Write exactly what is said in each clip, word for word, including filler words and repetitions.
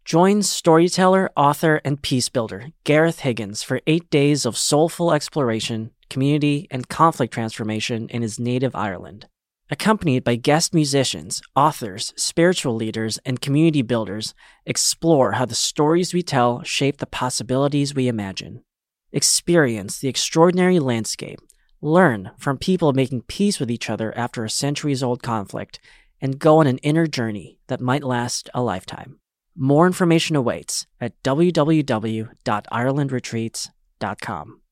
Join storyteller, author, and peace builder Gareth Higgins for eight days of soulful exploration, community, and conflict transformation in his native Ireland. Accompanied by guest musicians, authors, spiritual leaders, and community builders, explore how the stories we tell shape the possibilities we imagine. Experience the extraordinary landscape, learn from people making peace with each other after a centuries-old conflict, and go on an inner journey that might last a lifetime. More information awaits at w w w dot ireland retreats dot com.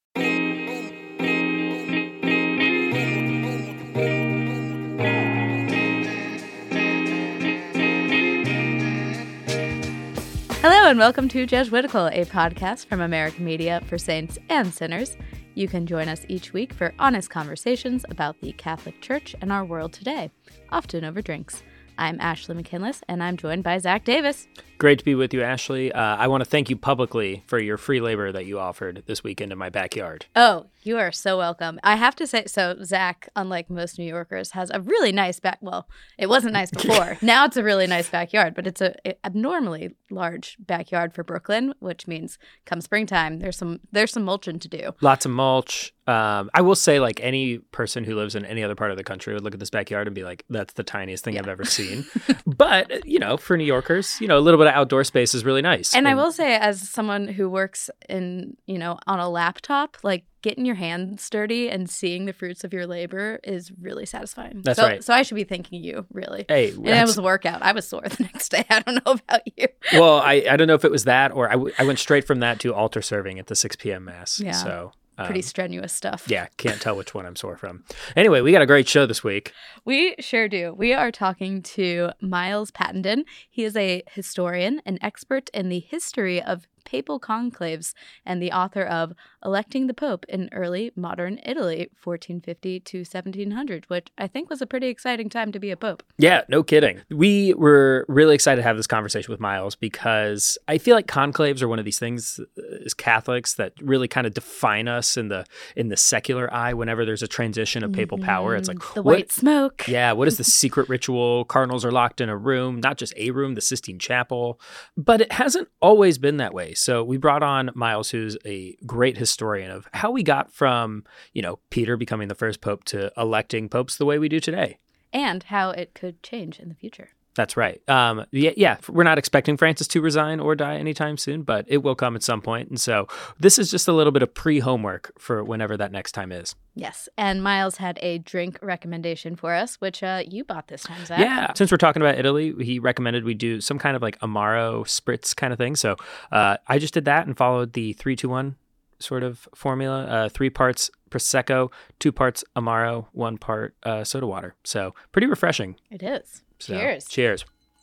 Hello and welcome to Jesuitical, a podcast from American Media for saints and sinners. You can join us each week for honest conversations about the Catholic Church and our world today, often over drinks. I'm Ashley McKinless, and I'm joined by Zach Davis. Great to be with you, Ashley. Uh, I want to thank you publicly for your free labor that you offered this weekend in my backyard. Oh, you are so welcome. I have to say, so Zach, unlike most New Yorkers, has a really nice back. Well, it wasn't nice before. Now it's a really nice backyard, but it's a, a abnormally large backyard for Brooklyn, which means come springtime, there's some there's some mulching to do. Lots of mulch. Um, I will say, like, any person who lives in any other part of the country would look at this backyard and be like, that's the tiniest thing yeah. I've ever seen. But, you know, for New Yorkers, you know, a little bit of outdoor space is really nice. And, and I will say, as someone who works in, you know, on a laptop, like, getting your hands dirty and seeing the fruits of your labor is really satisfying. That's so, right. So I should be thanking you, really. Hey, and it was a workout. I was sore the next day. I don't know about you. Well, I, I don't know if it was that or I, w- I went straight from that to altar serving at the six p.m. Mass. Yeah. So. Um, Pretty strenuous stuff. Yeah, can't tell which one I'm sore from. Anyway, we got a great show this week. We sure do. We are talking to Miles Pattenden. He is a historian, an expert in the history of papal conclaves, and the author of Electing the Pope in Early Modern Italy, fourteen fifty to seventeen hundred, which I think was a pretty exciting time to be a pope. Yeah, no kidding. We were really excited to have this conversation with Miles because I feel like conclaves are one of these things as Catholics that really kind of define us in the in the secular eye whenever there's a transition of papal mm-hmm. power. It's like the what, white smoke. Yeah, what is the secret ritual? Cardinals are locked in a room, not just a room, the Sistine Chapel. But it hasn't always been that way. So we brought on Miles, who's a great historian of how we got from, you know, Peter becoming the first pope to electing popes the way we do today. And how it could change in the future. That's right. Um, yeah, yeah, we're not expecting Francis to resign or die anytime soon, but it will come at some point. And so this is just a little bit of pre-homework for whenever that next time is. Yes. And Miles had a drink recommendation for us, which uh, you bought this time, Zach. Yeah. Since we're talking about Italy, he recommended we do some kind of like Amaro spritz kind of thing. So uh, I just did that and followed the three two one sort of formula. Uh, three parts Prosecco, two parts Amaro, one part uh, soda water. So pretty refreshing. It is. So, cheers. Cheers.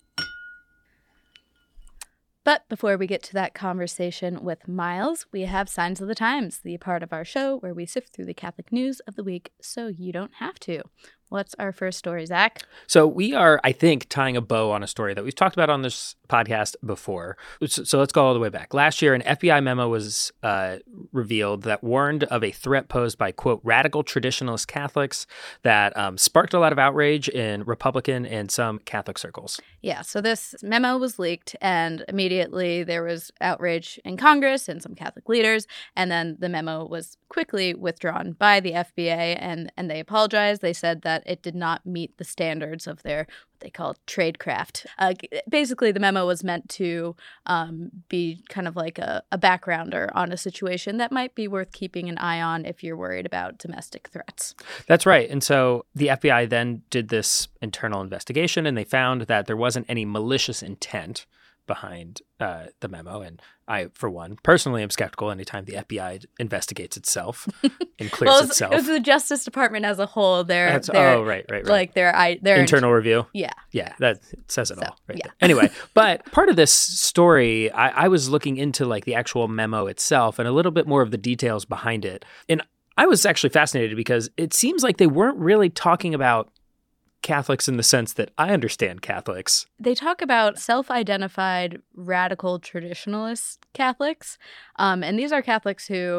But before we get to that conversation with Miles, we have Signs of the Times, the part of our show where we sift through the Catholic news of the week so you don't have to. What's our first story, Zach? So we are, I think, tying a bow on a story that we've talked about on this podcast before. So, so let's go all the way back. Last year, an F B I memo was uh, revealed that warned of a threat posed by, quote, radical traditionalist Catholics that um, sparked a lot of outrage in Republican and some Catholic circles. Yeah, so this memo was leaked, and immediately there was outrage in Congress and some Catholic leaders, and then the memo was quickly withdrawn by the F B I, and, and they apologized. They said that it did not meet the standards of their what they call tradecraft. Uh, basically, the memo was meant to um, be kind of like a, a backgrounder on a situation that might be worth keeping an eye on if you're worried about domestic threats. That's right. And so the F B I then did this internal investigation, and they found that there wasn't any malicious intent behind uh, the memo. And I, for one, personally am skeptical anytime the F B I investigates itself and clears well, it was, itself. It was the Justice Department as a whole. Their, That's, their, oh, right, right, right. Like their, I, their internal int- review. Yeah. Yeah, that says it so, all right yeah. there. Anyway, but part of this story, I, I was looking into like the actual memo itself and a little bit more of the details behind it. And I was actually fascinated because it seems like they weren't really talking about Catholics in the sense that I understand Catholics. They talk about self-identified radical traditionalist Catholics. Um, and these are Catholics who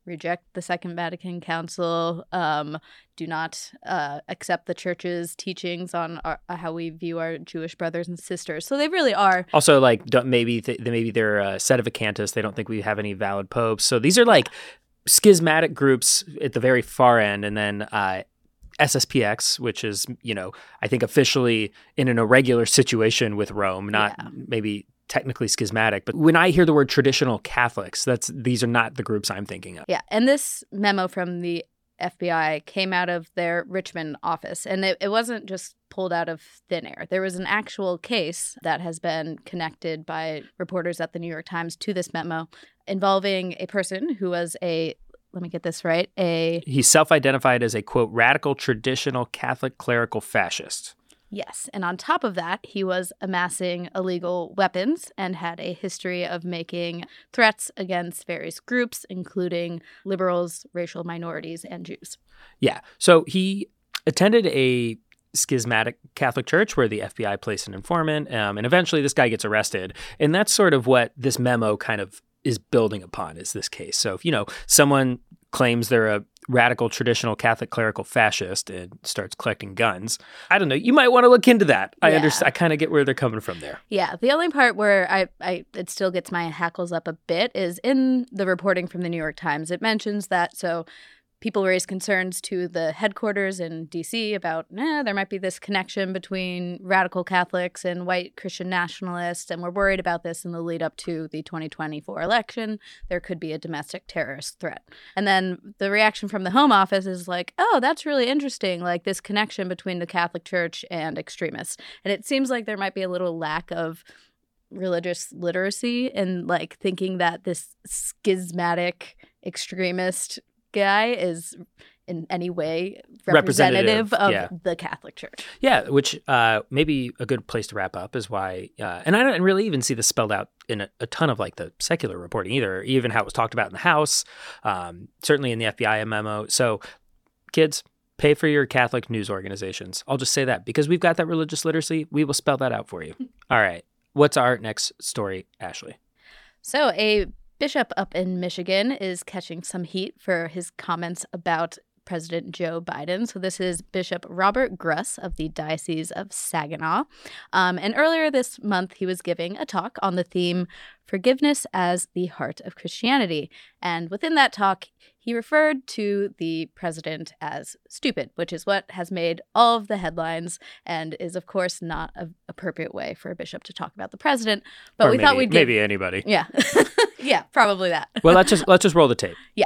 reject the Second Vatican Council, um, do not uh, accept the church's teachings on our, how we view our Jewish brothers and sisters. So they really are. Also, like, don't, maybe th- maybe they're uh, Sedevacantists. They don't think we have any valid popes. So these are like schismatic groups at the very far end. And then uh, S S P X, which is, you know, I think officially in an irregular situation with Rome, not yeah. maybe technically schismatic. But when I hear the word traditional Catholics, that's these are not the groups I'm thinking of. Yeah. And this memo from the F B I came out of their Richmond office, and it, it wasn't just pulled out of thin air. There was an actual case that has been connected by reporters at the New York Times to this memo involving a person who was a, let me get this right, a... He self-identified as a, quote, radical traditional Catholic clerical fascist. Yes. And on top of that, he was amassing illegal weapons and had a history of making threats against various groups, including liberals, racial minorities, and Jews. Yeah. So he attended a schismatic Catholic church where the F B I placed an informant, um, and eventually this guy gets arrested. And that's sort of what this memo kind of is building upon, is this case. So if, you know, someone claims they're a radical traditional Catholic clerical fascist and starts collecting guns, I don't know, you might want to look into that. I yeah. understand. I kind of get where they're coming from there. Yeah. The only part where I, I it still gets my hackles up a bit is in the reporting from the New York Times. It mentions that so people raised concerns to the headquarters in D C about, eh, there might be this connection between radical Catholics and white Christian nationalists, and we're worried about this in the lead up to the twenty twenty-four election. There could be a domestic terrorist threat. And then the reaction from the Home Office is like, oh, that's really interesting, like this connection between the Catholic Church and extremists. And it seems like there might be a little lack of religious literacy and like thinking that this schismatic extremist guy is in any way representative, representative of yeah. the Catholic Church. Yeah, which uh, maybe a good place to wrap up is why, uh, and I don't really even see this spelled out in a, a ton of like the secular reporting either, even how it was talked about in the House, um, certainly in the F B I memo. So kids, pay for your Catholic news organizations. I'll just say that because we've got that religious literacy, we will spell that out for you. All right. What's our next story, Ashley? So a bishop up in Michigan is catching some heat for his comments about President Joe Biden. So this is Bishop Robert Gruss of the Diocese of Saginaw. Um, and earlier this month, he was giving a talk on the theme, Forgiveness as the Heart of Christianity. And within that talk, he referred to the president as stupid, which is what has made all of the headlines and is, of course, not an appropriate way for a bishop to talk about the president. But or we maybe, thought we'd give... Maybe anybody. Yeah. Yeah, probably that. Well, let's just let's just roll the tape. Yeah.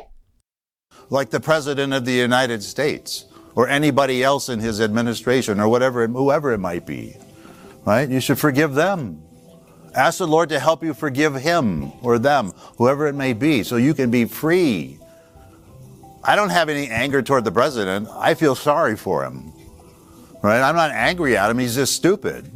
Like the president of the United States or anybody else in his administration or whatever, whoever it might be, right? You should forgive them. Ask the Lord to help you forgive him or them, whoever it may be, so you can be free. I don't have any anger toward the president. I feel sorry for him, right? I'm not angry at him. He's just stupid.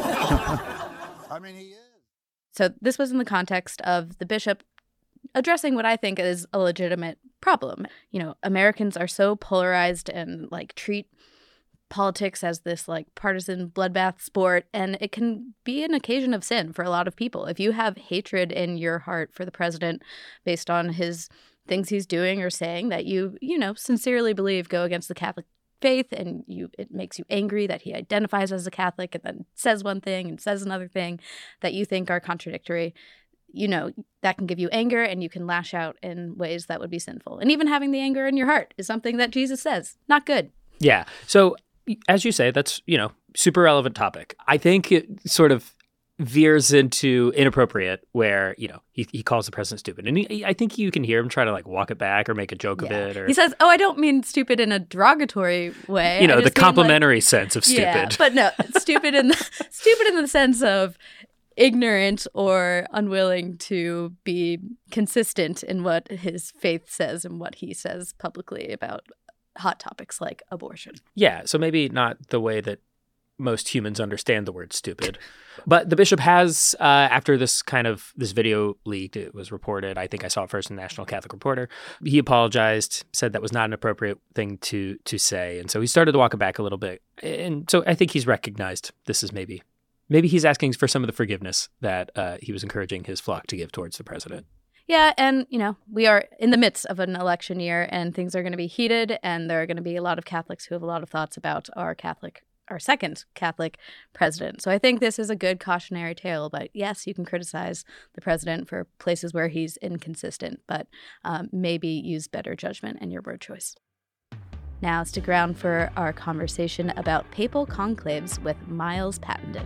I mean, he is. So this was in the context of the bishop addressing what I think is a legitimate problem. You know, Americans are so polarized and like treat politics as this like partisan bloodbath sport, and it can be an occasion of sin for a lot of people. If you have hatred in your heart for the president based on his things he's doing or saying that you, you know, sincerely believe go against the Catholic faith, and you it makes you angry that he identifies as a Catholic and then says one thing and says another thing that you think are contradictory, you know, that can give you anger and you can lash out in ways that would be sinful. And even having the anger in your heart is something that Jesus says, not good. Yeah. So as you say, that's, you know, super relevant topic. I think it sort of veers into inappropriate where, you know, he, he calls the president stupid. And he, I think you can hear him try to like walk it back or make a joke yeah. of it. Or he says, oh, I don't mean stupid in a derogatory way. You know, the complimentary like, sense of stupid. Yeah, but no, stupid in the, stupid in the sense of ignorant or unwilling to be consistent in what his faith says and what he says publicly about hot topics like abortion. Yeah, so maybe not the way that most humans understand the word stupid. But the bishop has, uh, after this kind of, this video leaked, it was reported, I think I saw it first in National Catholic Reporter, he apologized, said that was not an appropriate thing to to say. And so he started to walk it back a little bit. And so I think he's recognized this is maybe, maybe he's asking for some of the forgiveness that uh, he was encouraging his flock to give towards the president. Yeah, and, you know, we are in the midst of an election year, and things are going to be heated, and there are going to be a lot of Catholics who have a lot of thoughts about our Catholic, our second Catholic president. So I think this is a good cautionary tale. But yes, you can criticize the president for places where he's inconsistent, but um, maybe use better judgment in your word choice. Now stick around for our conversation about papal conclaves with Miles Pattenden.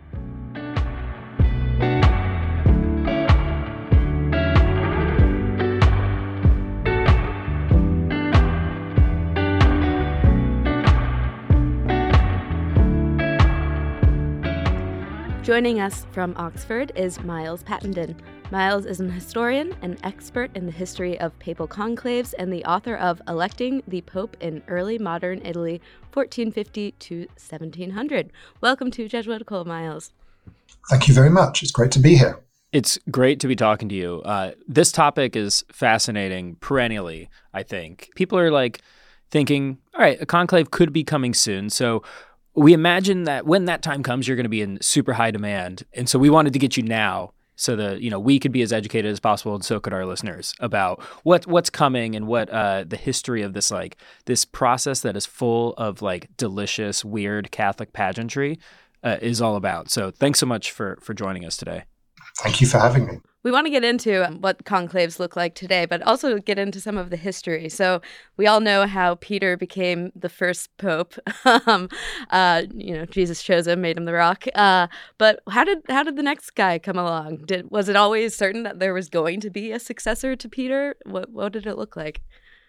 Joining us from Oxford is Miles Pattenden. Miles is an historian, an expert in the history of papal conclaves, and the author of Electing the Pope in Early Modern Italy, fourteen fifty to seventeen hundred. Welcome to Jesuitical, Miles. Thank you very much. It's great to be here. It's great to be talking to you. Uh, this topic is fascinating perennially, I think. People are like thinking, all right, a conclave could be coming soon. So we imagine that when that time comes, you're going to be in super high demand. And so we wanted to get you now so that, you know, we could be as educated as possible, and so could our listeners, about what what's coming and what uh, the history of this, like, this process that is full of, like, delicious, weird Catholic pageantry uh, is all about. So thanks so much for, for joining us today. Thank you for having me. We want to get into what conclaves look like today, but also get into some of the history. So we all know how Peter became the first pope. um, uh, you know, Jesus chose him, made him the rock. Uh, but how did how did the next guy come along? Did was it always certain that there was going to be a successor to Peter? What what did it look like?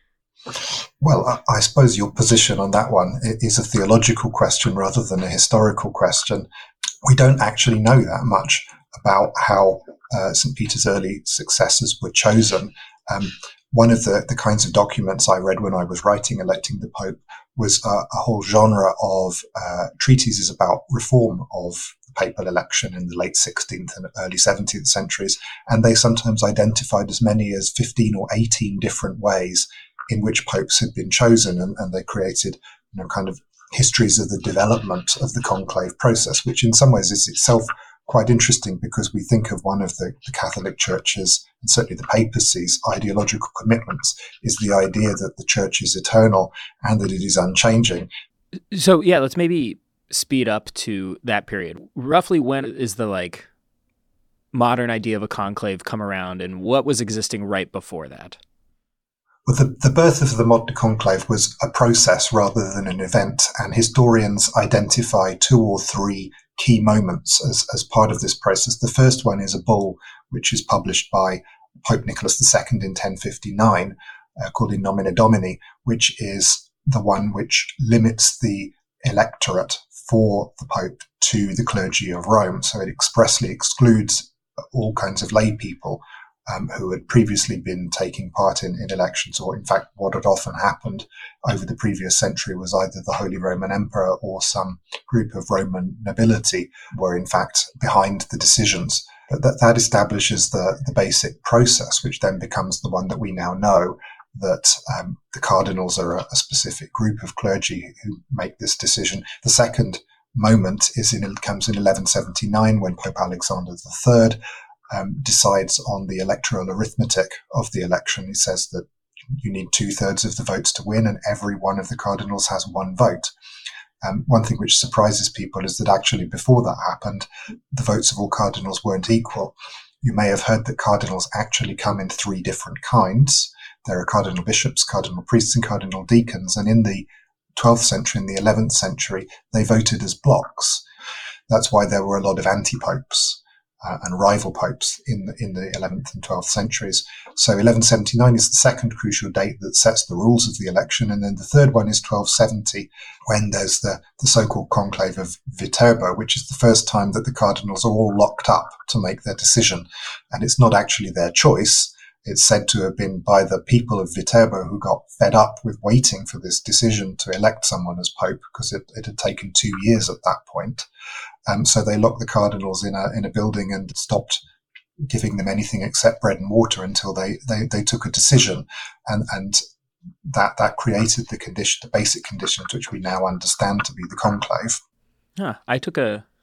Well, I, I suppose your position on that one is a theological question rather than a historical question. We don't actually know that much about how uh, Saint Peter's early successors were chosen. Um, one of the, the kinds of documents I read when I was writing Electing the Pope was uh, a whole genre of uh, treatises about reform of the papal election in the late sixteenth and early seventeenth centuries. And they sometimes identified as many as fifteen or eighteen different ways in which popes had been chosen. And, and they created, you know, kind of histories of the development of the conclave process, which in some ways is itself quite interesting, because we think of one of the, the Catholic Church's, and certainly the papacy's, ideological commitments is the idea that the Church is eternal and that it is unchanging. So yeah, let's maybe speed up to that period. Roughly when is the, like, modern idea of a conclave come around, and what was existing right before that? Well, the, the birth of the modern conclave was a process rather than an event, and historians identify two or three key moments as, as part of this process. The first one is a bull which is published by Pope Nicholas the Second in ten fifty-nine, uh, called In Nomine Domini, which is the one which limits the electorate for the Pope to the clergy of Rome. So it expressly excludes all kinds of lay people Um, who had previously been taking part in, in elections, or in fact what had often happened over the previous century was either the Holy Roman Emperor or some group of Roman nobility were in fact behind the decisions. But that, that establishes the, the basic process, which then becomes the one that we now know, that um, the cardinals are a, a specific group of clergy who make this decision. The second moment is in, comes in eleven seventy-nine, when Pope Alexander the Third Um, decides on the electoral arithmetic of the election. He says that you need two-thirds of the votes to win, and every one of the cardinals has one vote. Um, one thing which surprises people is that actually before that happened, the votes of all cardinals weren't equal. You may have heard that cardinals actually come in three different kinds. There are cardinal bishops, cardinal priests, and cardinal deacons, and in the twelfth century and the eleventh century, they voted as blocks. That's why there were a lot of anti-popes Uh, and rival popes in the, in the eleventh and twelfth centuries. So eleven seventy-nine is the second crucial date that sets the rules of the election. And then the third one is twelve seventy, when there's the, the so-called conclave of Viterbo, which is the first time that the cardinals are all locked up to make their decision. And it's not actually their choice. It's said to have been by the people of Viterbo who got fed up with waiting for this decision to elect someone as pope, because it, it had taken two years at that point. Um, so they locked the cardinals in a in a building and stopped giving them anything except bread and water until they they, they took a decision, and and that that created the condition, the basic conditions which we now understand to be the conclave. Huh. I took a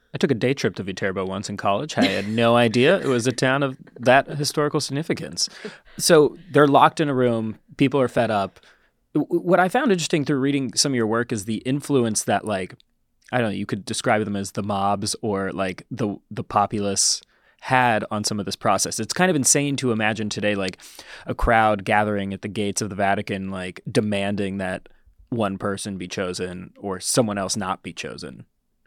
I took a day trip to Viterbo once in college. I had no idea it was a town of that historical significance. So they're locked in a room. People are fed up. What I found interesting through reading some of your work is the influence that, like, I don't know, you could describe them as the mobs or like the the populace had on some of this process. It's kind of insane to imagine today, like a crowd gathering at the gates of the Vatican, like demanding that one person be chosen or someone else not be chosen.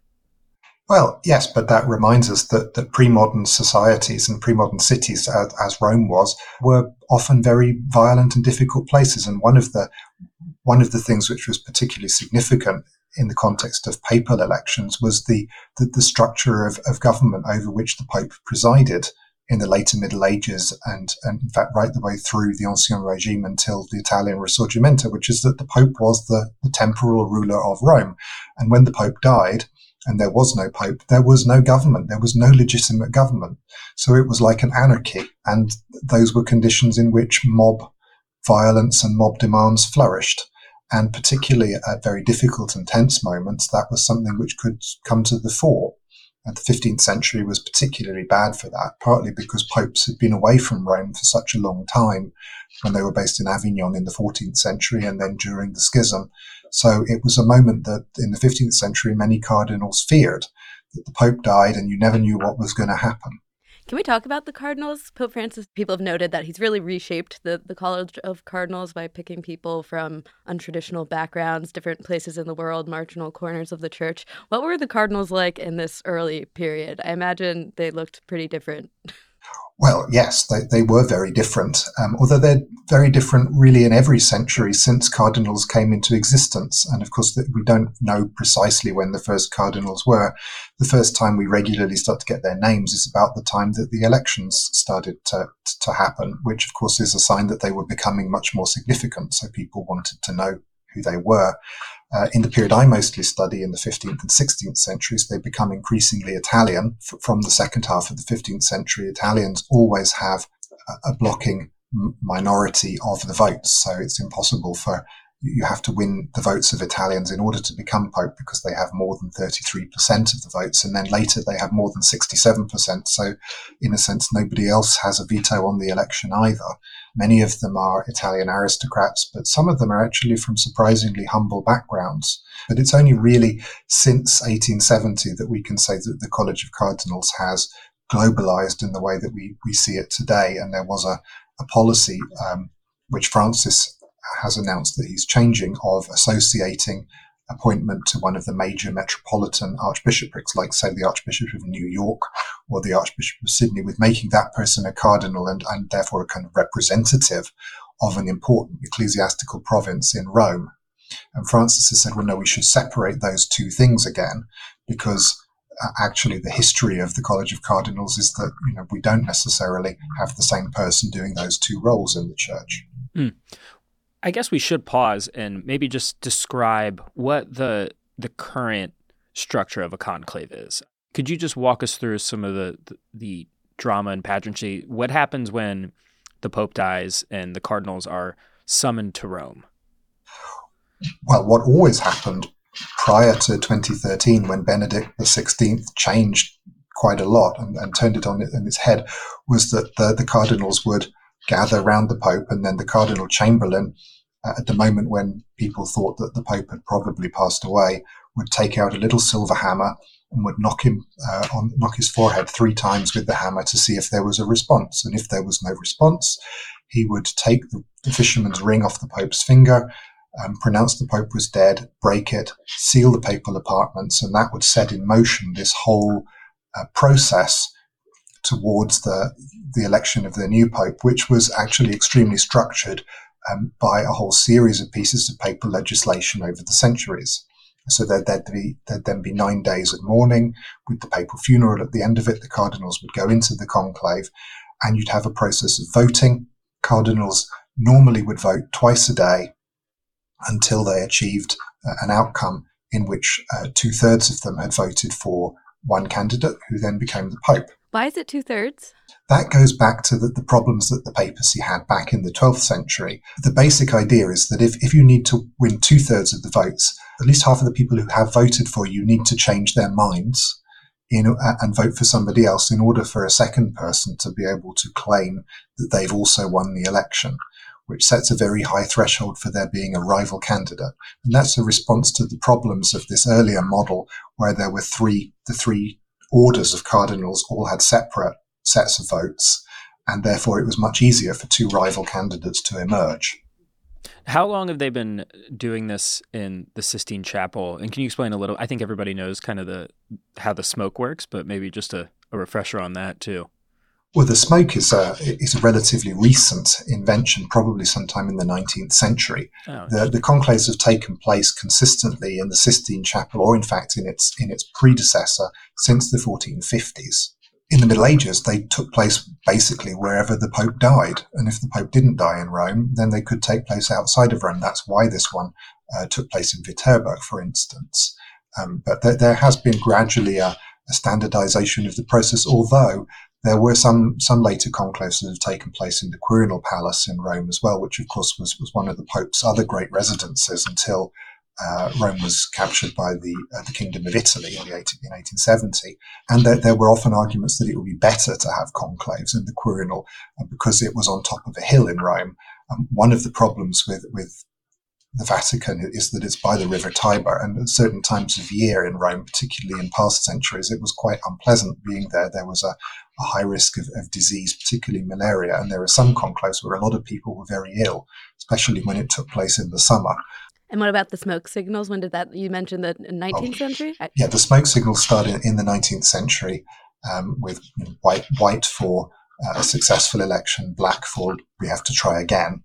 Well, yes, but that reminds us that, that pre-modern societies and pre-modern cities, as, as Rome was, were often very violent and difficult places. And one of the one of the things which was particularly significant in the context of papal elections was the the, the structure of, of government over which the Pope presided in the later Middle Ages and, and in fact right the way through the Ancien Regime until the Italian Risorgimento, which is that the Pope was the, the temporal ruler of Rome. And when the Pope died, and there was no Pope, there was no government, there was no legitimate government. So it was like an anarchy, and those were conditions in which mob violence and mob demands flourished. And particularly at very difficult and tense moments, that was something which could come to the fore. And the fifteenth century was particularly bad for that, partly because popes had been away from Rome for such a long time when they were based in Avignon in the fourteenth century and then during the schism. So it was a moment that in the fifteenth century, many cardinals feared that the Pope died and you never knew what was going to happen. Can we talk about the cardinals? Pope Francis, people have noted that he's really reshaped the, the College of Cardinals by picking people from untraditional backgrounds, different places in the world, marginal corners of the church. What were the cardinals like in this early period? I imagine they looked pretty different. Well, yes, they, they were very different, um, although they're very different really in every century since cardinals came into existence. And of course, we don't know precisely when the first cardinals were. The first time we regularly start to get their names is about the time that the elections started to, to happen, which of course is a sign that they were becoming much more significant. So people wanted to know who they were. Uh, in the period I mostly study in the fifteenth and sixteenth centuries, they become increasingly Italian. F- from the second half of the fifteenth century, Italians always have a, a blocking m- minority of the votes. So it's impossible for, you have to win the votes of Italians in order to become Pope because they have more than thirty-three percent of the votes. And then later they have more than sixty-seven percent. So in a sense, nobody else has a veto on the election either. Many of them are Italian aristocrats, but some of them are actually from surprisingly humble backgrounds. But it's only really since eighteen seventy that we can say that the College of Cardinals has globalized in the way that we, we see it today. And there was a, a policy um, which Francis has announced that he's changing, of associating appointment to one of the major metropolitan archbishoprics, like, say, the Archbishop of New York or the Archbishop of Sydney, with making that person a cardinal and, and therefore a kind of representative of an important ecclesiastical province in Rome. And Francis has said, well, no, we should separate those two things again, because uh, actually the history of the College of Cardinals is that, you know, we don't necessarily have the same person doing those two roles in the church. Mm. I guess we should pause and maybe just describe what the the current structure of a conclave is. Could you just walk us through some of the, the, the drama and pageantry? What happens when the Pope dies and the cardinals are summoned to Rome? Well, what always happened prior to twenty thirteen, when Benedict the sixteenth changed quite a lot and, and turned it on in its head, was that the, the cardinals would gather around the Pope, and then the Cardinal Chamberlain, uh, at the moment when people thought that the Pope had probably passed away, would take out a little silver hammer and would knock him uh, on knock his forehead three times with the hammer to see if there was a response. And if there was no response, he would take the, the fisherman's ring off the Pope's finger, um, pronounce the Pope was dead, break it, seal the papal apartments, and that would set in motion this whole uh, process towards the the election of the new Pope, which was actually extremely structured um, by a whole series of pieces of papal legislation over the centuries. So there'd, there'd, be, there'd then be nine days of mourning with the papal funeral at the end of it. The cardinals would go into the conclave and you'd have a process of voting. Cardinals normally would vote twice a day until they achieved uh, an outcome in which uh, two-thirds of them had voted for one candidate, who then became the Pope. Why is it two-thirds? That goes back to the, the problems that the papacy had back in the twelfth century. The basic idea is that if, if you need to win two-thirds of the votes, at least half of the people who have voted for you need to change their minds in, uh, and vote for somebody else in order for a second person to be able to claim that they've also won the election, which sets a very high threshold for there being a rival candidate. And that's a response to the problems of this earlier model where there were three, the three orders of cardinals all had separate sets of votes, and therefore it was much easier for two rival candidates to emerge. How long have they been doing this in the Sistine Chapel? And can you explain a little? I think everybody knows kind of the how the smoke works, but maybe just a, a refresher on that too. Well, the smoke is a, is a relatively recent invention, probably sometime in the nineteenth century. Oh, the, the conclaves have taken place consistently in the Sistine Chapel, or in fact in its in its predecessor, since the fourteen fifties. In the Middle Ages, they took place basically wherever the Pope died. And if the Pope didn't die in Rome, then they could take place outside of Rome. That's why this one uh, took place in Viterbo, for instance. Um, but there, there has been gradually a, a standardization of the process, although there were some some later conclaves that have taken place in the Quirinal Palace in Rome as well, which of course was, was one of the Pope's other great residences until uh, Rome was captured by the uh, the Kingdom of Italy in, the eighteen, in eighteen seventy. And there, there were often arguments that it would be better to have conclaves in the Quirinal uh, because it was on top of a hill in Rome. Um, one of the problems with, with the Vatican is that it's by the River Tiber, and at certain times of year in Rome, particularly in past centuries, it was quite unpleasant being there. There was a, a high risk of, of disease, particularly malaria, and there are some conclaves where a lot of people were very ill, especially when it took place in the summer. And what about the smoke signals? When did that, you mentioned the nineteenth oh, century? Yeah, the smoke signals started in the nineteenth century um, with you know, white, white for uh, a successful election, black for we have to try again.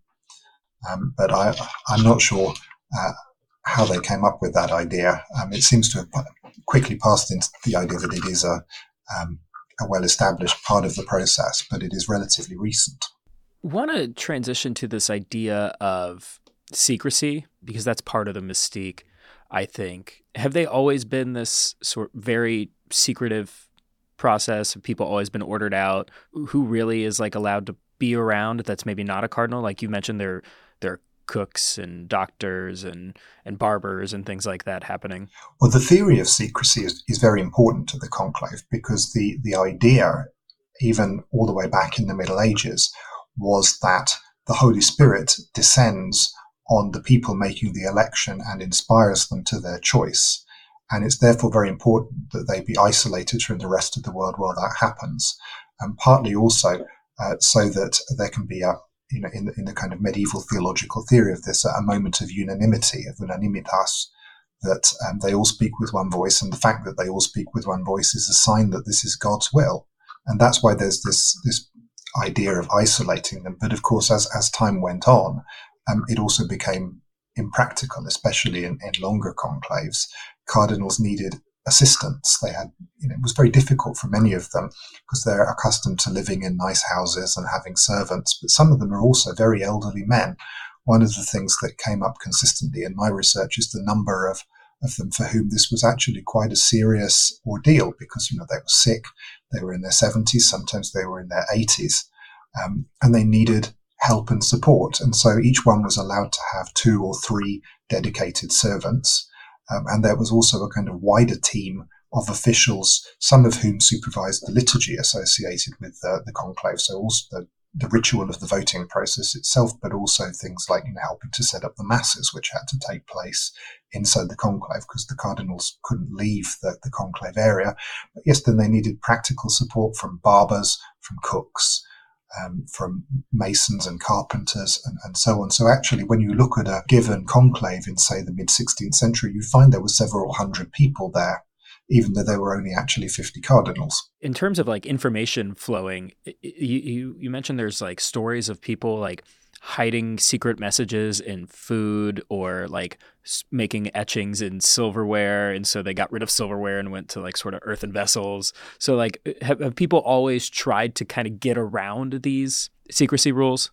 Um, but I, I'm not sure uh, how they came up with that idea. Um, it seems to have quickly passed into the idea that it is a, um, a well-established part of the process, but it is relatively recent. I want to transition to this idea of secrecy, because that's part of the mystique, I think. Have they always been this sort of very secretive process? Have people always been ordered out? Who really is like allowed to be around that's maybe not a cardinal? Like you mentioned, there there are cooks and doctors and and barbers and things like that happening. Well, the theory of secrecy is, is very important to the conclave, because the the idea, even all the way back in the Middle Ages, was that the Holy Spirit descends on the people making the election and inspires them to their choice. And it's therefore very important that they be isolated from the rest of the world while that happens. And partly also uh, so that there can be a, you know, in the, in the kind of medieval theological theory of this, a moment of unanimity, of unanimitas, that um, they all speak with one voice. And the fact that they all speak with one voice is a sign that this is God's will. And that's why there's this, this idea of isolating them. But of course, as, as time went on, um, it also became impractical, especially in, in longer conclaves. Cardinals needed assistants. They had, you know, it was very difficult for many of them because they're accustomed to living in nice houses and having servants. But some of them are also very elderly men. One of the things that came up consistently in my research is the number of, of them for whom this was actually quite a serious ordeal, because, you know, they were sick, they were in their seventies, sometimes they were in their eighties, um, and they needed help and support. And so each one was allowed to have two or three dedicated servants. Um, and there was also a kind of wider team of officials, some of whom supervised the liturgy associated with uh, the conclave. So also the, the ritual of the voting process itself, but also things like, you know, helping to set up the masses, which had to take place inside the conclave because the cardinals couldn't leave the, the conclave area. But yes, then they needed practical support from barbers, from cooks, Um, from masons and carpenters and, and so on. So actually, when you look at a given conclave in, say, the mid-sixteenth century, you find there were several hundred people there, even though there were only actually fifty cardinals. In terms of like information flowing, you, you, you mentioned there's like stories of people like hiding secret messages in food or like making etchings in silverware. And so they got rid of silverware and went to like sort of earthen vessels. So like have, have people always tried to kind of get around these secrecy rules?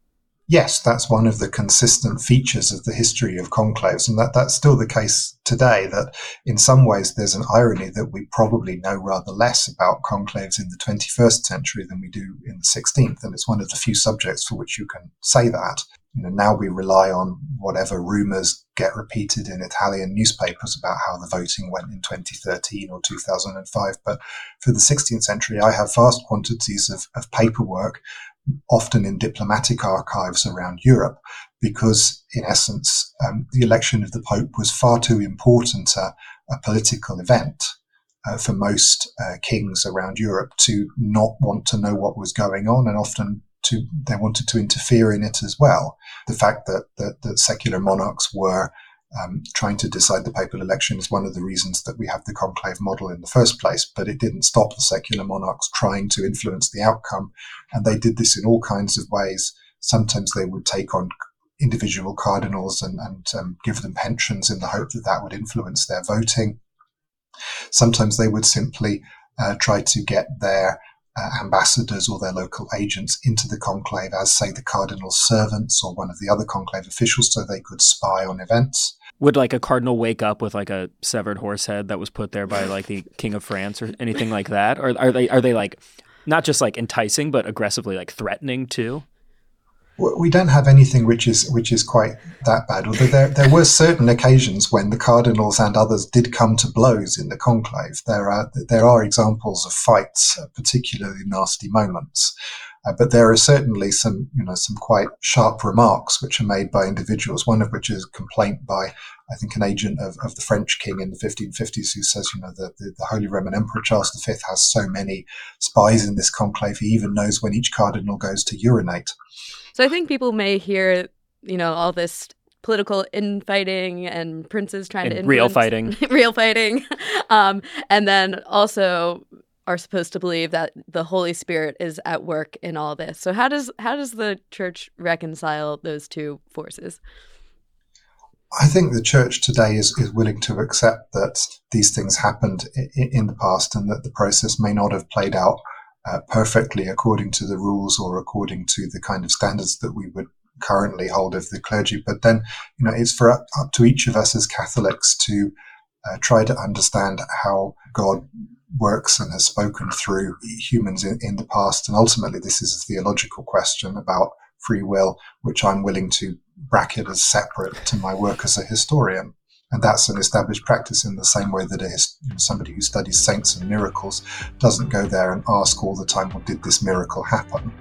Yes, that's one of the consistent features of the history of conclaves. And that, that's still the case today, that in some ways there's an irony that we probably know rather less about conclaves in the twenty-first century than we do in the sixteenth. And it's one of the few subjects for which you can say that. You know, now we rely on whatever rumors get repeated in Italian newspapers about how the voting went in twenty thirteen or two thousand five. But for the sixteenth century, I have vast quantities of, of paperwork, often in diplomatic archives around Europe, because in essence, um, the election of the Pope was far too important a, a political event uh, for most uh, kings around Europe to not want to know what was going on, and often to they wanted to interfere in it as well. The fact that that, that secular monarchs were um, trying to decide the papal election is one of the reasons that we have the conclave model in the first place, but it didn't stop the secular monarchs trying to influence the outcome, and they did this in all kinds of ways. Sometimes they would take on individual cardinals and, and um, give them pensions in the hope that that would influence their voting. Sometimes they would simply uh, try to get their Uh, ambassadors or their local agents into the conclave as, say, the cardinal's servants or one of the other conclave officials, so they could spy on events. Would like a cardinal wake up with like a severed horse head that was put there by like the King of France or anything like that? Or are they are they like not just like enticing but aggressively like threatening too? We don't have anything which is which is quite that bad, although there, there were certain occasions when the cardinals and others did come to blows in the conclave. There are there are examples of fights, uh, particularly nasty moments, uh, but there are certainly some you know some quite sharp remarks which are made by individuals. One of which is a complaint by, I think, an agent of, of the French king in the fifteen fifties who says, you know, the, the, the Holy Roman Emperor Charles the Fifth has so many spies in this conclave, he even knows when each cardinal goes to urinate. So I think people may hear, you know, all this political infighting and princes trying and to influence. Real fighting. real fighting. Um, and then also are supposed to believe that the Holy Spirit is at work in all this. So how does how does the church reconcile those two forces? I think the church today is, is willing to accept that these things happened in, in the past and that the process may not have played out Uh, perfectly according to the rules or according to the kind of standards that we would currently hold of the clergy. But then, you know, it's for up, up to each of us as Catholics to uh, try to understand how God works and has spoken through humans in, in the past. And ultimately, this is a theological question about free will, which I'm willing to bracket as separate to my work as a historian. And that's an established practice in the same way that a his, somebody who studies saints and miracles doesn't go there and ask all the time, well, did this miracle happen?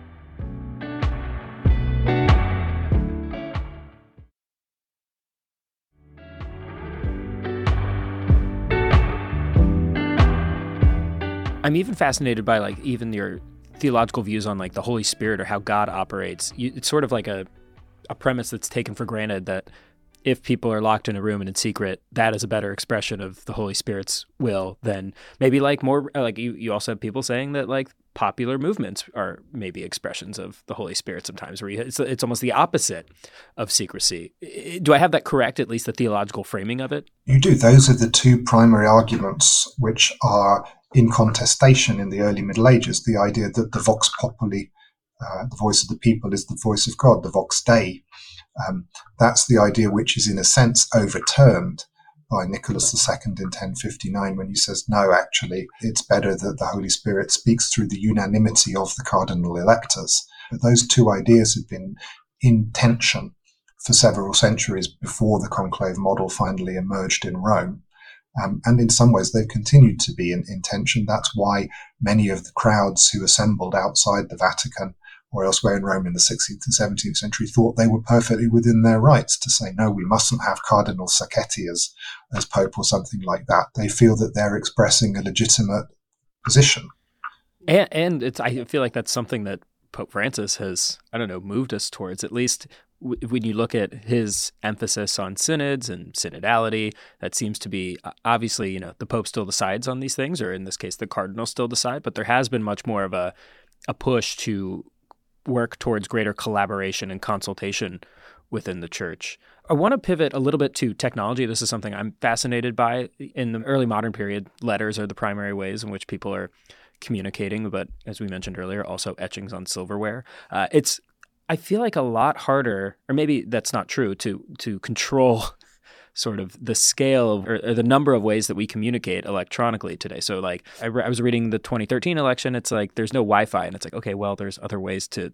I'm even fascinated by like even your theological views on like the Holy Spirit or how God operates. You, it's sort of like a, a premise that's taken for granted that if people are locked in a room and in secret, that is a better expression of the Holy Spirit's will than maybe like more like you, you also have people saying that like popular movements are maybe expressions of the Holy Spirit sometimes, where you, it's, it's almost the opposite of secrecy. Do I have that correct, at least the theological framing of it? You do. Those are the two primary arguments which are in contestation in the early Middle Ages. The idea that the vox populi, uh, the voice of the people, is the voice of God, the vox Dei. Um, that's the idea which is in a sense overturned by Nicholas the Second in ten fifty-nine when he says, no, actually, it's better that the Holy Spirit speaks through the unanimity of the cardinal electors. But those two ideas have been in tension for several centuries before the conclave model finally emerged in Rome. Um, and in some ways, they've continued to be in, in tension. That's why many of the crowds who assembled outside the Vatican or elsewhere in Rome in the sixteenth and seventeenth century thought they were perfectly within their rights to say, no, we mustn't have Cardinal Sacchetti as, as Pope or something like that. They feel that they're expressing a legitimate position. And, and it's I feel like that's something that Pope Francis has, I don't know, moved us towards, at least w- when you look at his emphasis on synods and synodality. That seems to be, obviously, you know, the Pope still decides on these things, or in this case, the cardinals still decide, but there has been much more of a, a push to work towards greater collaboration and consultation within the church. I want to pivot a little bit to technology. This is something I'm fascinated by. In the early modern period, letters are the primary ways in which people are communicating, but as we mentioned earlier, also etchings on silverware. Uh, it's, I feel like a lot harder, or maybe that's not true, to to control sort of the scale of, or, or the number of ways that we communicate electronically today. So like I, re- I was reading the twenty thirteen election, it's like there's no Wi-Fi, and it's like, okay, well, there's other ways to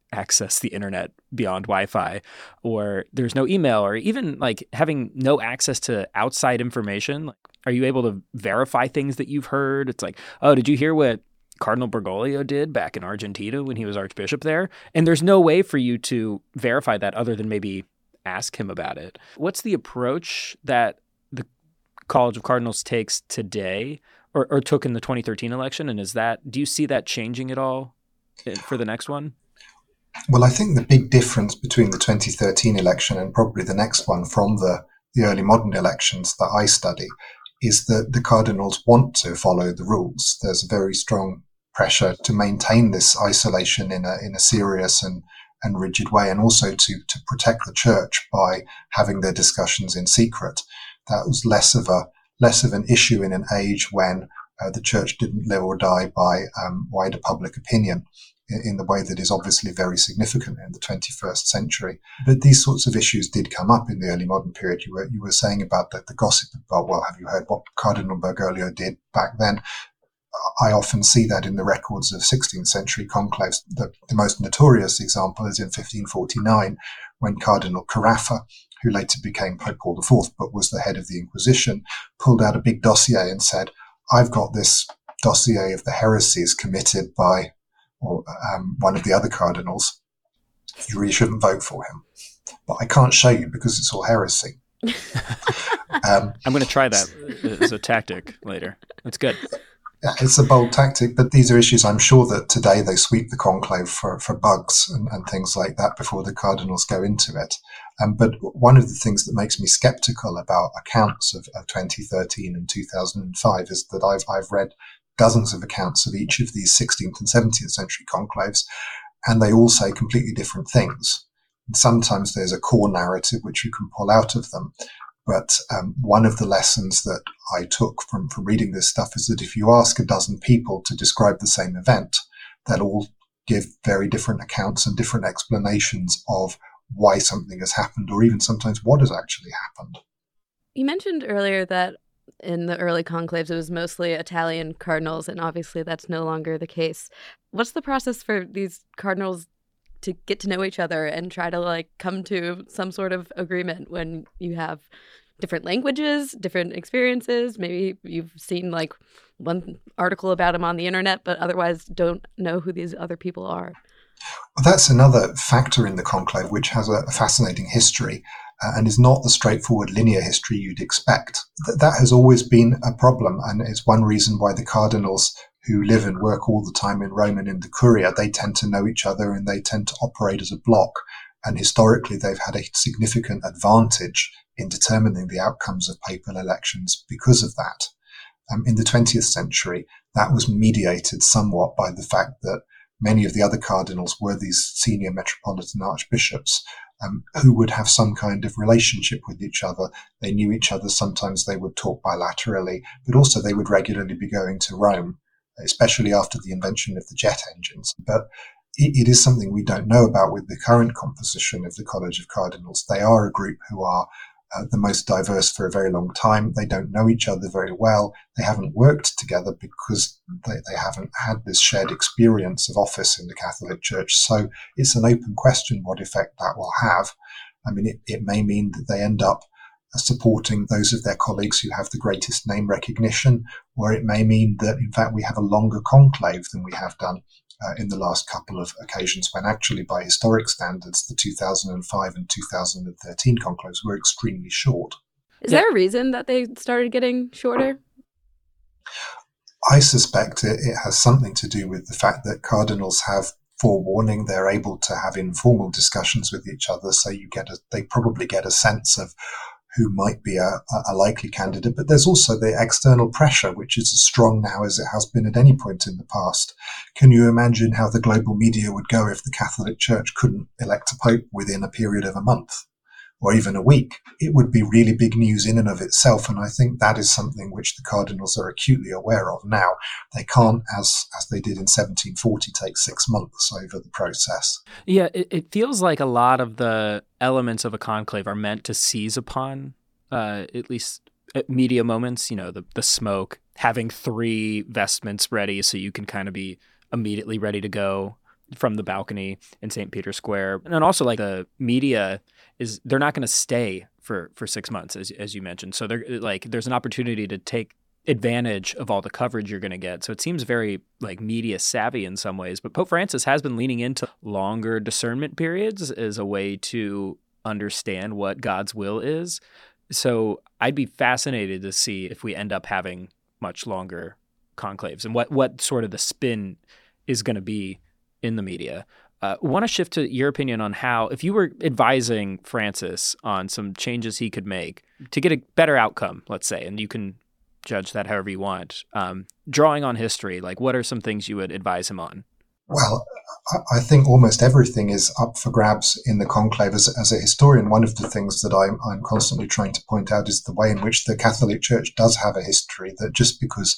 access the internet beyond Wi-Fi, or there's no email, or even like having no access to outside information. Like, are you able to verify things that you've heard? It's like, oh, did you hear what Cardinal Bergoglio did back in Argentina when he was Archbishop there? And there's no way for you to verify that other than maybe ask him about it. What's the approach that the College of Cardinals takes today, or, or took in the twenty thirteen election? And is that, do you see that changing at all for the next one? Well, I think the big difference between the twenty thirteen election and probably the next one from the, the early modern elections that I study is that the cardinals want to follow the rules. There's a very strong pressure to maintain this isolation in a in a serious and, and rigid way, and also to, to protect the church by having their discussions in secret. That was less of a less of an issue in an age when uh, the church didn't live or die by um, wider public opinion in, in the way that is obviously very significant in the twenty-first century. But these sorts of issues did come up in the early modern period. You were you were saying about the, the gossip about, well, have you heard what Cardinal Bergoglio did back then? I often see that in the records of sixteenth century conclaves. The, the most notorious example is in fifteen forty-nine, when Cardinal Carafa, who later became Pope Paul the Fourth but was the head of the Inquisition, pulled out a big dossier and said, I've got this dossier of the heresies committed by or, um, one of the other cardinals. You really shouldn't vote for him. But I can't show you because it's all heresy. um, I'm going to try that as a tactic later. That's good. Yeah, it's a bold tactic, but these are issues I'm sure that today they sweep the conclave for, for bugs and, and things like that before the cardinals go into it. Um, but one of the things that makes me skeptical about accounts of, of twenty thirteen and two thousand five is that I've, I've read dozens of accounts of each of these sixteenth and seventeenth century conclaves, and they all say completely different things. And sometimes there's a core narrative which you can pull out of them. But um, one of the lessons that I took from, from reading this stuff is that if you ask a dozen people to describe the same event, they'll all give very different accounts and different explanations of why something has happened, or even sometimes what has actually happened. You mentioned earlier that in the early conclaves, it was mostly Italian cardinals, and obviously that's no longer the case. What's the process for these cardinals to get to know each other and try to like come to some sort of agreement when you have different languages, different experiences? Maybe you've seen like one article about them on the internet, but otherwise don't know who these other people are. Well, that's another factor in the conclave, which has a, a fascinating history uh, and is not the straightforward linear history you'd expect. Th- that has always been a problem, and it's one reason why the cardinals who live and work all the time in Rome and in the Curia, they tend to know each other and they tend to operate as a block. And historically, they've had a significant advantage in determining the outcomes of papal elections because of that. Um, in the twentieth century, that was mediated somewhat by the fact that many of the other cardinals were these senior metropolitan archbishops um, who would have some kind of relationship with each other. They knew each other. Sometimes they would talk bilaterally, but also they would regularly be going to Rome, especially after the invention of the jet engines. But it, it is something we don't know about with the current composition of the College of Cardinals. They are a group who are uh, the most diverse for a very long time. They don't know each other very well. They haven't worked together because they, they haven't had this shared experience of office in the Catholic Church. So it's an open question what effect that will have. I mean, it, it may mean that they end up supporting those of their colleagues who have the greatest name recognition, or it may mean that, in fact, we have a longer conclave than we have done uh, in the last couple of occasions, when actually, by historic standards, the two thousand five and two thousand thirteen conclaves were extremely short. Is yeah. there a reason that they started getting shorter? I suspect it, it has something to do with the fact that cardinals have forewarning. They're able to have informal discussions with each other, so you get a, they probably get a sense of who might be a, a likely candidate. But there's also the external pressure, which is as strong now as it has been at any point in the past. Can you imagine how the global media would go if the Catholic Church couldn't elect a pope within a period of a month or even a week? It would be really big news in and of itself, and I think that is something which the cardinals are acutely aware of now. They can't, as as they did in seventeen forty, take six months over the process. Yeah, it, it feels like a lot of the elements of a conclave are meant to seize upon, uh, at least at media moments, you know, the, the smoke, having three vestments ready so you can kind of be immediately ready to go. from the balcony in Saint Peter's Square. And then also like the media is, they're not going to stay for, for six months, as as you mentioned. So they're like, there's an opportunity to take advantage of all the coverage you're going to get. So it seems very like media savvy in some ways, but Pope Francis has been leaning into longer discernment periods as a way to understand what God's will is. So I'd be fascinated to see if we end up having much longer conclaves and what, what sort of the spin is going to be in the media. I uh, want to shift to your opinion on how, if you were advising Francis on some changes he could make to get a better outcome, let's say, and you can judge that however you want, um, drawing on history, like what are some things you would advise him on? Well, I think almost everything is up for grabs in the conclave. As, as a historian, one of the things that I'm, I'm constantly trying to point out is the way in which the Catholic Church does have a history, that just because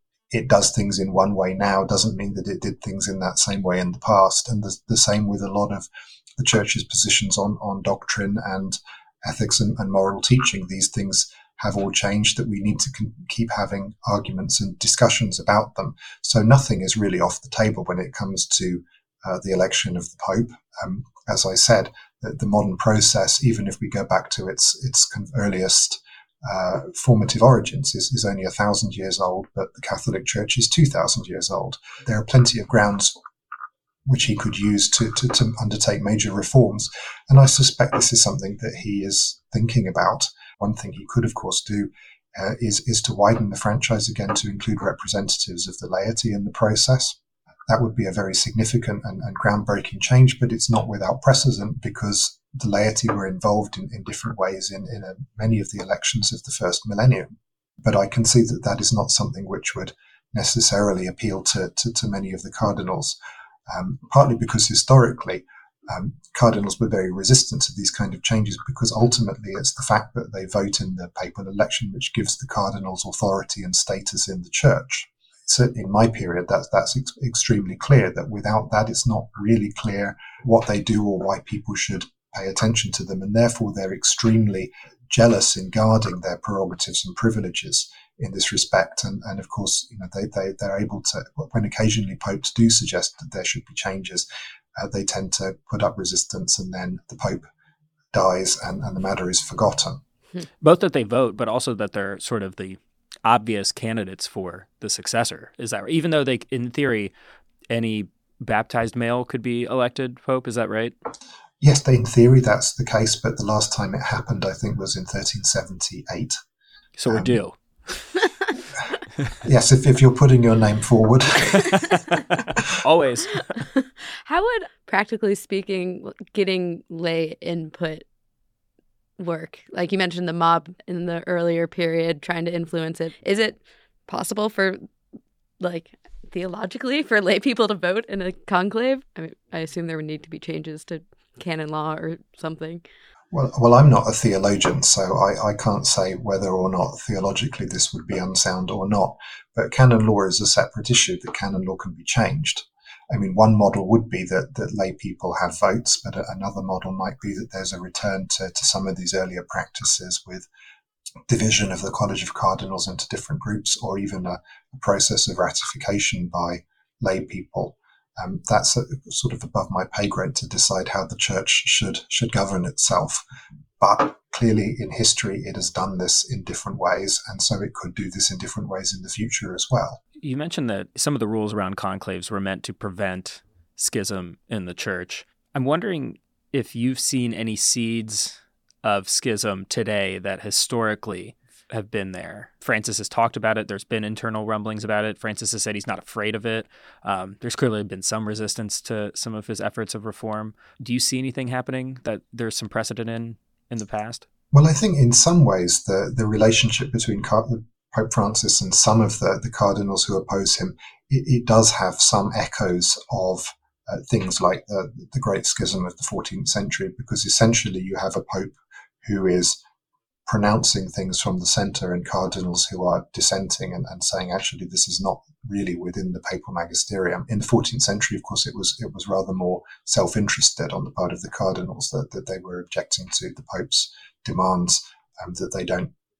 it does things in one way now doesn't mean that it did things in that same way in the past. And the, the same with a lot of the Church's positions on, on doctrine and ethics and, and moral teaching. These things have all changed, that we need to con- keep having arguments and discussions about them. So nothing is really off the table when it comes to uh, the election of the Pope. Um, as I said, the, the modern process, even if we go back to its its kind of earliest uh, formative origins, is, is only a thousand years old, but the Catholic Church is two thousand years old. There are plenty of grounds which he could use to, to, to undertake major reforms. And I suspect this is something that he is thinking about. One thing he could, of course, do uh, is, is to widen the franchise again to include representatives of the laity in the process. That would be a very significant and, and groundbreaking change, but it's not without precedent because the laity were involved in, in different ways in, in a, many of the elections of the first millennium. But I can see that that is not something which would necessarily appeal to, to, to many of the cardinals, um, partly because historically, Um, cardinals were very resistant to these kind of changes because ultimately it's the fact that they vote in the papal election which gives the cardinals authority and status in the church. Certainly in my period, that's, that's ex- extremely clear that without that, it's not really clear what they do or why people should pay attention to them. And therefore, they're extremely jealous in guarding their prerogatives and privileges in this respect. And, and of course, you know, they, they, they're able to, when occasionally popes do suggest that there should be changes, Uh, they tend to put up resistance, and then the Pope dies and, and the matter is forgotten. Both that they vote, but also that they're sort of the obvious candidates for the successor. Is that right? Even though they, in theory, any baptized male could be elected Pope, is that right? Yes, in theory that's the case, but the last time it happened, I think, was in thirteen seventy-eight. So we're um, due. Yes, if, if you're putting your name forward. Always. How would, practically speaking, getting lay input work? Like you mentioned the mob in the earlier period trying to influence it. Is it possible for, like, theologically, for lay people to vote in a conclave? I mean, I assume there would need to be changes to canon law or something. Well, well, I'm not a theologian, so I, I can't say whether or not theologically this would be unsound or not. But canon law is a separate issue. The canon law can be changed. I mean, one model would be that, that lay people have votes, but another model might be that there's a return to, to some of these earlier practices with division of the College of Cardinals into different groups, or even a, a process of ratification by lay people. Um, that's a, sort of above my pay grade to decide how the church should should govern itself. But clearly in history, it has done this in different ways, and so it could do this in different ways in the future as well. You mentioned that some of the rules around conclaves were meant to prevent schism in the church. I'm wondering if you've seen any seeds of schism today that historically have been there. Francis has talked about it. There's been internal rumblings about it. Francis has said he's not afraid of it. Um, there's clearly been some resistance to some of his efforts of reform. Do you see anything happening that there's some precedent in in the past? Well, I think in some ways the, the relationship between Car- Pope Francis and some of the, the cardinals who oppose him, it, it does have some echoes of uh, things like the, the Great Schism of the fourteenth century, because essentially you have a pope who is pronouncing things from the center and cardinals who are dissenting and, and saying, actually, this is not really within the papal magisterium. In the fourteenth century, of course, it was it was rather more self-interested on the part of the cardinals, that, that they were objecting to the Pope's demands, um, that they don't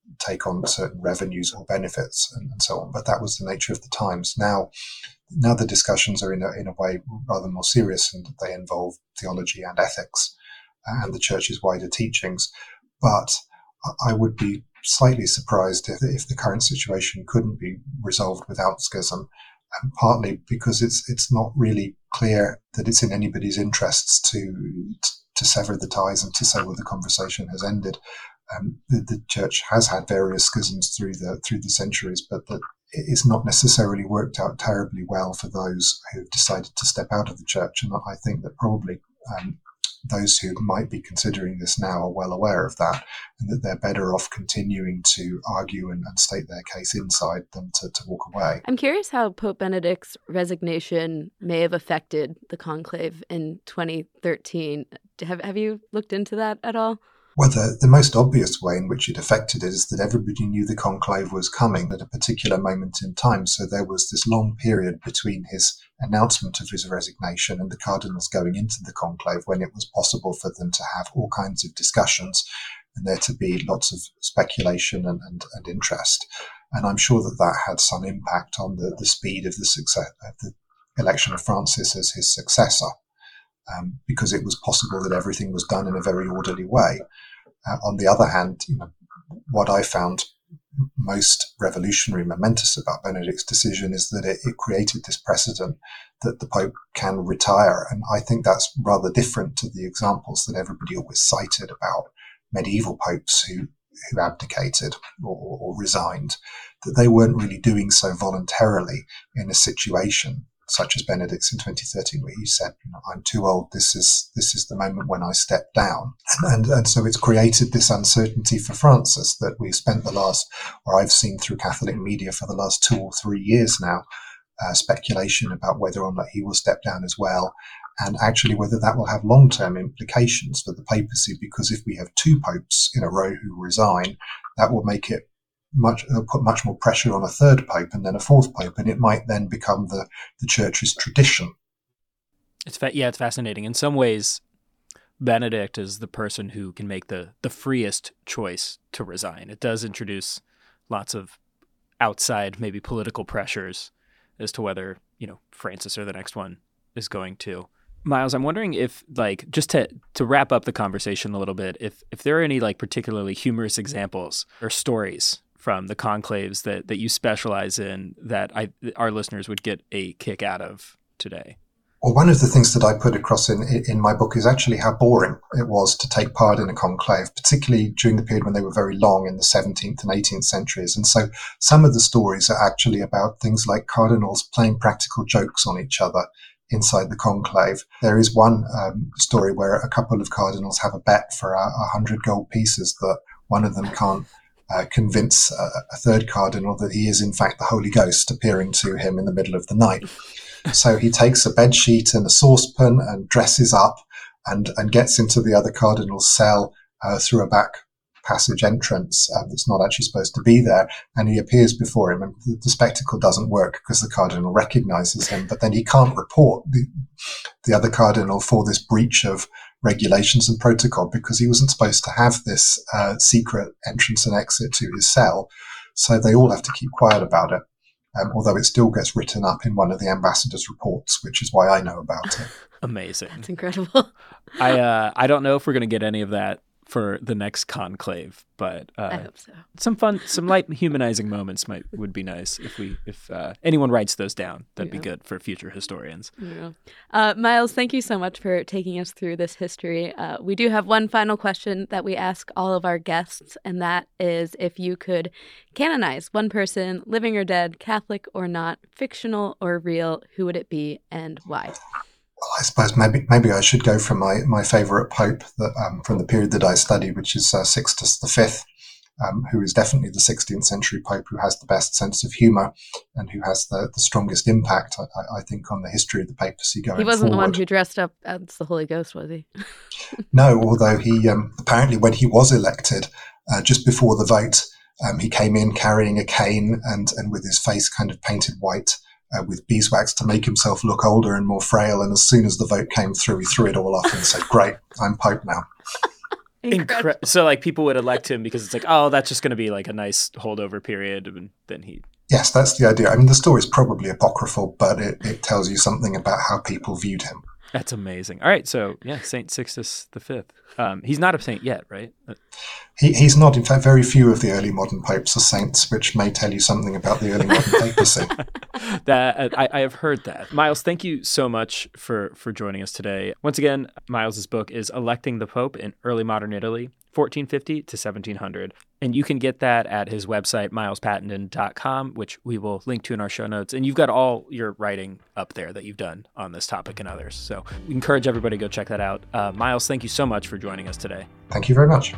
take on certain revenues or benefits and, and so on. But that was the nature of the times. Now, now the discussions are in a, in a way rather more serious, and they involve theology and ethics and the church's wider teachings. But I would be slightly surprised if, if the current situation couldn't be resolved without schism, and partly because it's it's not really clear that it's in anybody's interests to to sever the ties and to say, well, the conversation has ended. Um, the, the church has had various schisms through the through the centuries, but that it's not necessarily worked out terribly well for those who have decided to step out of the church. And I think that probably um, those who might be considering this now are well aware of that, and that they're better off continuing to argue and, and state their case inside than to, to walk away. I'm curious how Pope Benedict's resignation may have affected the conclave in twenty thirteen. Have, have you looked into that at all? Well, the, the most obvious way in which it affected it is that everybody knew the conclave was coming at a particular moment in time. So there was this long period between his announcement of his resignation and the cardinals going into the conclave when it was possible for them to have all kinds of discussions and there to be lots of speculation and, and, and interest. And I'm sure that that had some impact on the, the speed of the success of the election of Francis as his successor. Um, because it was possible that everything was done in a very orderly way. Uh, on the other hand, you know, what I found most revolutionary, momentous about Benedict's decision is that it, it created this precedent that the Pope can retire. And I think that's rather different to the examples that everybody always cited about medieval popes who, who abdicated or, or resigned, that they weren't really doing so voluntarily in a situation such as Benedict's in twenty thirteen, where he said, you know, I'm too old, this is this is the moment when I step down. And, and and so it's created this uncertainty for Francis that we've spent the last, or I've seen through Catholic media for the last two or three years now, uh, speculation about whether or not he will step down as well, and actually whether that will have long-term implications for the papacy, because if we have two popes in a row who resign, that will make it much uh, put much more pressure on a third pope and then a fourth pope, and it might then become the, the church's tradition. It's fa- yeah, it's fascinating. In some ways, Benedict is the person who can make the the freest choice to resign. It does introduce lots of outside, maybe political pressures as to whether, you know, Francis or the next one is going to. Miles, I'm wondering if, like, just to to wrap up the conversation a little bit, if if there are any, like, particularly humorous examples or stories from the conclaves that, that you specialize in that I, our listeners would get a kick out of today. Well, one of the things that I put across in in my book is actually how boring it was to take part in a conclave, particularly during the period when they were very long in the seventeenth and eighteenth centuries. And so some of the stories are actually about things like cardinals playing practical jokes on each other inside the conclave. There is one um, story where a couple of cardinals have a bet for a, a hundred gold pieces that one of them can't uh, convince a, a third cardinal that he is in fact the Holy Ghost appearing to him in the middle of the night. So he takes a bed sheet and a saucepan and dresses up and, and gets into the other cardinal's cell uh, through a back passage entrance uh, that's not actually supposed to be there, and he appears before him, and the, the spectacle doesn't work because the cardinal recognizes him, but then he can't report the, the other cardinal for this breach of regulations and protocol because he wasn't supposed to have this uh, secret entrance and exit to his cell, so they all have to keep quiet about it. Um, although it still gets written up in one of the ambassador's reports, which is why I know about it. Amazing. That's incredible. I uh, I don't know if we're going to get any of that for the next conclave, but uh, I hope so. Some fun, some light humanizing moments might would be nice if we if uh, anyone writes those down. That'd yeah. be good for future historians. Yeah. Uh, Miles, thank you so much for taking us through this history. Uh, we do have one final question that we ask all of our guests, and that is if you could canonize one person, living or dead, Catholic or not, fictional or real, who would it be and why? Well, I suppose maybe maybe I should go for my, my favourite pope that, um, from the period that I study, which is uh, Sixtus the Fifth, um, who is definitely the sixteenth century pope who has the best sense of humour and who has the, the strongest impact, I, I think, on the history of the papacy going forward. He wasn't forward. the one who dressed up as the Holy Ghost, was he? No, although he um, apparently when he was elected, uh, just before the vote, um, he came in carrying a cane and, and with his face kind of painted white, Uh, with beeswax to make himself look older and more frail. And as soon as the vote came through, he threw it all off and said, great, I'm Pope now. Incredible. Incre- so like people would elect him because it's like, oh, that's just going to be like a nice holdover period, and then he. Yes, that's the idea. I mean, the story's probably apocryphal, but it, it tells you something about how people viewed him. That's amazing. All right, so yeah, Saint Sixtus the Fifth. Um, he's not a saint yet, right? He, he's not. In fact, very few of the early modern popes are saints, which may tell you something about the early modern papacy. that I, I have heard that. Miles, thank you so much for for joining us today. Once again, Miles's book is Electing the Pope in Early Modern Italy, fourteen fifty to seventeen hundred. And you can get that at his website, miles pattenden dot com, which we will link to in our show notes. And you've got all your writing up there that you've done on this topic and others. So we encourage everybody to go check that out. Uh, Miles, thank you so much for joining us today. Thank you very much.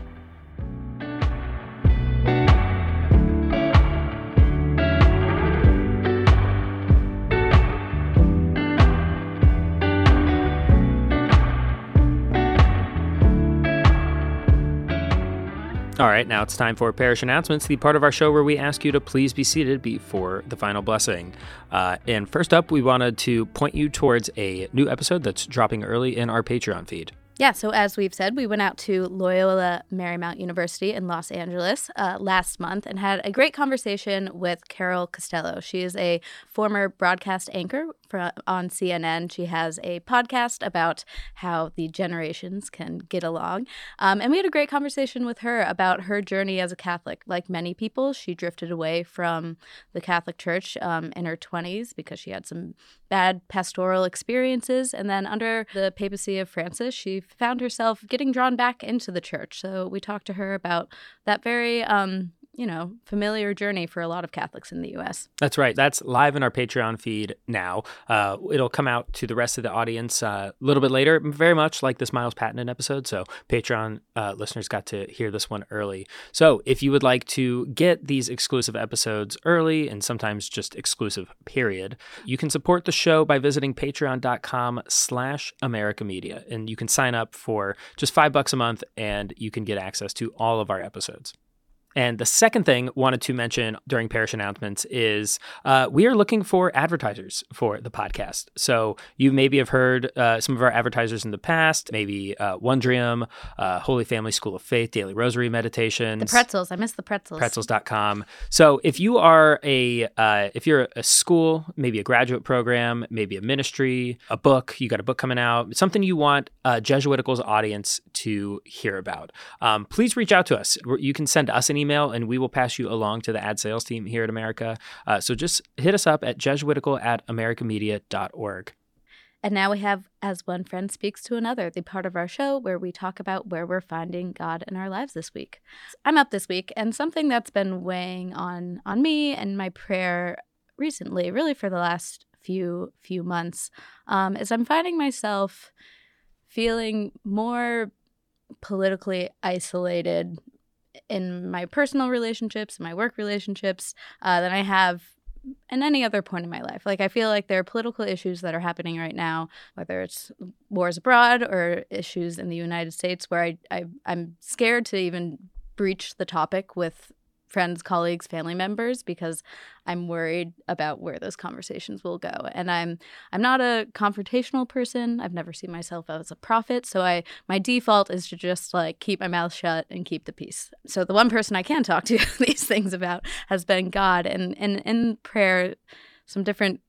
All right, now it's time for parish announcements, the part of our show where we ask you to please be seated before the final blessing. Uh, and first up, we wanted to point you towards a new episode that's dropping early in our Patreon feed. Yeah, so as we've said, we went out to Loyola Marymount University in Los Angeles uh, last month and had a great conversation with Carol Costello. She is a former broadcast anchor for, on C N N. She has a podcast about how the generations can get along. Um, and we had a great conversation with her about her journey as a Catholic. Like many people, she drifted away from the Catholic Church um, in her twenties because she had some bad pastoral experiences. And then under the papacy of Francis, she found herself getting drawn back into the church. So we talked to her about that very, um, you know, familiar journey for a lot of Catholics in the U S. That's right. That's live in our Patreon feed now. Uh, it'll come out to the rest of the audience uh, a little bit later, very much like this Miles Pattenden episode. So Patreon uh, listeners got to hear this one early. So if you would like to get these exclusive episodes early and sometimes just exclusive, period, you can support the show by visiting patreon.com slash America Media. And you can sign up for just five bucks a month and you can get access to all of our episodes. And the second thing wanted to mention during parish announcements is uh, we are looking for advertisers for the podcast. So you maybe have heard uh, some of our advertisers in the past, maybe uh, Wondrium, uh, Holy Family School of Faith, Daily Rosary Meditations. The pretzels. I miss the pretzels. pretzels dot com. So if you are a, uh, if you're a school, maybe a graduate program, maybe a ministry, a book, you got a book coming out, something you want uh, Jesuitical's audience to hear about, um, please reach out to us. You can send us an email and we will pass you along to the ad sales team here at America. Uh, so just hit us up at jesuitical at americamedia dot org. And now we have As One Friend Speaks to Another, the part of our show where we talk about where we're finding God in our lives this week. I'm up this week, and something that's been weighing on on me and my prayer recently, really for the last few few months, um, is I'm finding myself feeling more politically isolated in my personal relationships, my work relationships, uh, than I have in any other point in my life. Like, I feel like there are political issues that are happening right now, whether it's wars abroad or issues in the United States, where I, I I'm scared to even breach the topic with friends, colleagues, family members, because I'm worried about where those conversations will go. And I'm I'm not a confrontational person. I've never seen myself as a prophet. So I my default is to just like keep my mouth shut and keep the peace. So the one person I can talk to these things about has been God. And, and in prayer, some different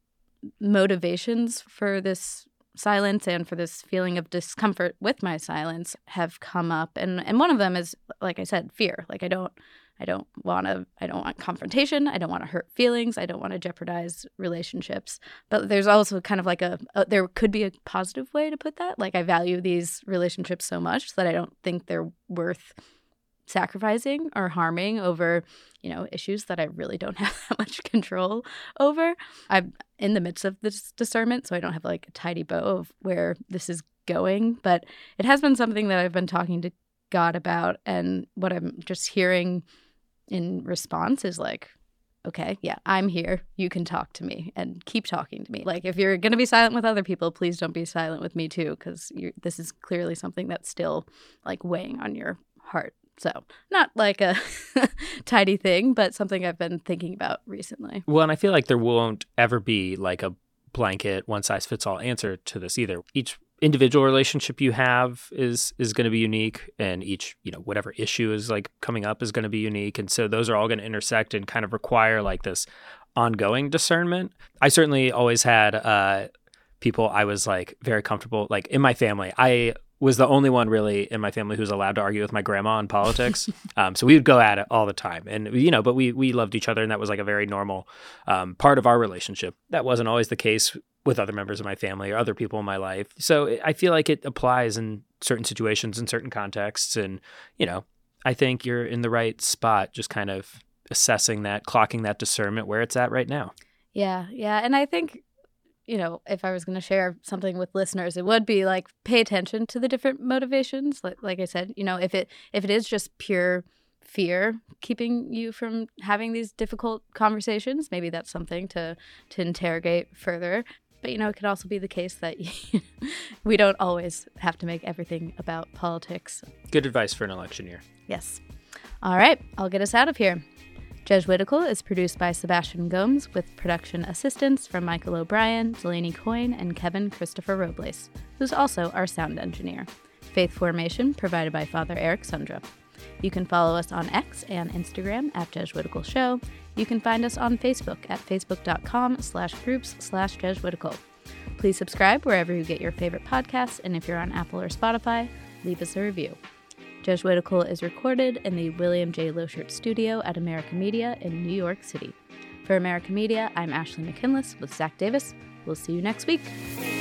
motivations for this silence and for this feeling of discomfort with my silence have come up. And and one of them is, like I said, fear. Like I don't I don't want to, I don't want confrontation. I don't want to hurt feelings. I don't want to jeopardize relationships. But there's also kind of like a, a, there could be a positive way to put that. Like I value these relationships so much that I don't think they're worth sacrificing or harming over, you know, issues that I really don't have that much control over. I'm in the midst of this discernment, so I don't have like a tidy bow of where this is going. But it has been something that I've been talking to God about, and what I'm just hearing in response is like, okay, yeah, I'm here. You can talk to me and keep talking to me. Like, if you're going to be silent with other people, please don't be silent with me too, because this is clearly something that's still like weighing on your heart. So not like a tidy thing, but something I've been thinking about recently. Well, and I feel like there won't ever be like a blanket one size fits all answer to this either. Each individual relationship you have is is going to be unique, and each, you know, whatever issue is like coming up is going to be unique. And so those are all going to intersect and kind of require like this ongoing discernment. I certainly always had uh, people I was like very comfortable, like in my family. I was the only one really in my family who was allowed to argue with my grandma on politics. um, so we would go at it all the time. And, you know, but we we loved each other, and that was like a very normal um, part of our relationship. That wasn't always the case with other members of my family or other people in my life. So I feel like it applies in certain situations, in certain contexts. And, you know, I think you're in the right spot, just kind of assessing that, clocking that discernment where it's at right now. Yeah, yeah. And I think, you know, if I was going to share something with listeners, it would be like pay attention to the different motivations. Like, like I said, you know, if it if it is just pure fear keeping you from having these difficult conversations, maybe that's something to to interrogate further. But, you know, it could also be the case that we don't always have to make everything about politics. Good advice for an election year. Yes. All right, I'll get us out of here. Jesuitical is produced by Sebastian Gomes with production assistance from Michael O'Brien, Delaney Coyne, and Kevin Christopher Robles, who's also our sound engineer. Faith Formation provided by Father Eric Sundra. You can follow us on X and Instagram at Jesuitical Show. You can find us on Facebook at facebook.com slash groups slash Jesuitical. Please subscribe wherever you get your favorite podcasts, and if you're on Apple or Spotify, leave us a review. Jesuitical is recorded in the William J. Loschert Studio at America Media in New York City. For America Media, I'm Ashley McKinless with Zach Davis. We'll see you next week.